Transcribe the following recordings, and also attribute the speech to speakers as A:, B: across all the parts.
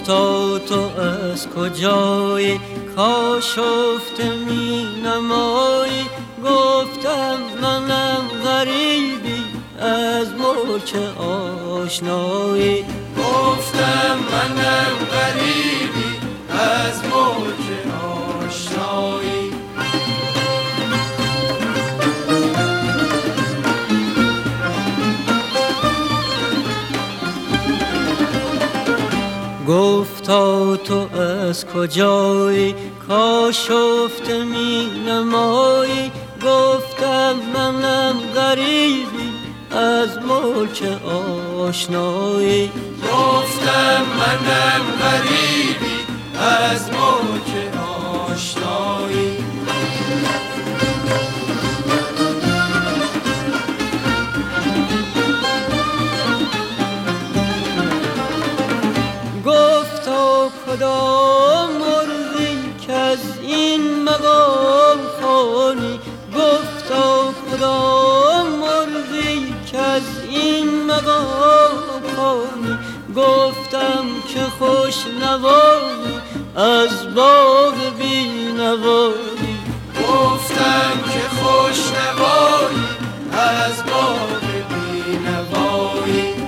A: گفتا تو از کجایی کاشفته می نمایی، گفتم منم غریبی از ملک آشنایی،
B: گفتم منم غریبی از ملک آشنایی.
A: گفتا تو از کجایی کاشفته می نمایی، گفتم منم غریبی از ملک آشنایی،
B: گفتم منم غریبی از ملک آشنایی.
A: گفتا کدام مرغی که از این مقام خوانی، گفتا کدام مرغی که از این مقام خوانی، گفتم که خوش نوایی از باغ بی نوایی،
B: گفتم که خوش نوایی از باغ بی نوایی.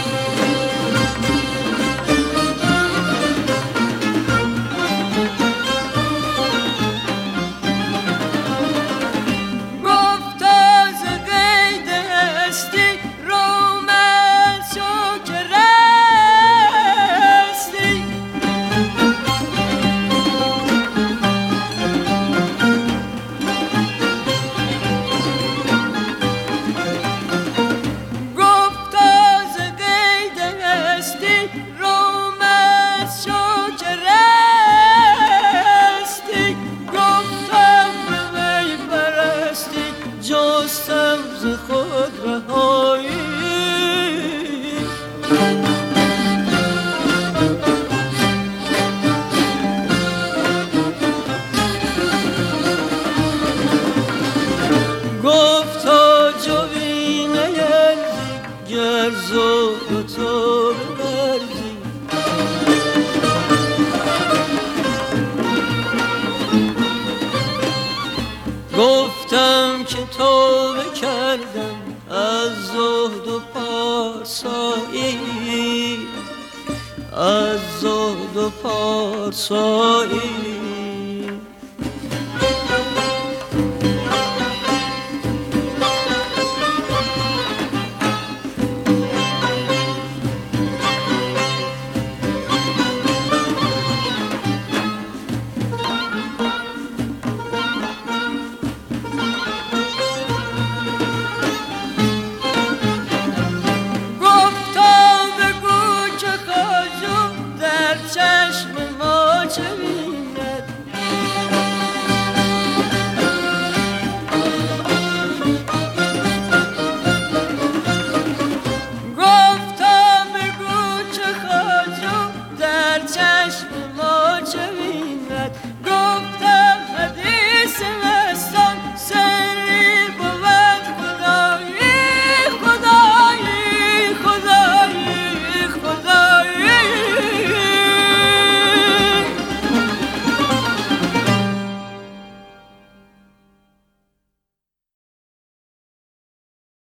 A: جستم ز خود رهایی، گفتا جوینه گر زور تو ببرزی، گفتم که توبه کردم از زهد و پارسایی، از زهد و پارسایی.
C: چه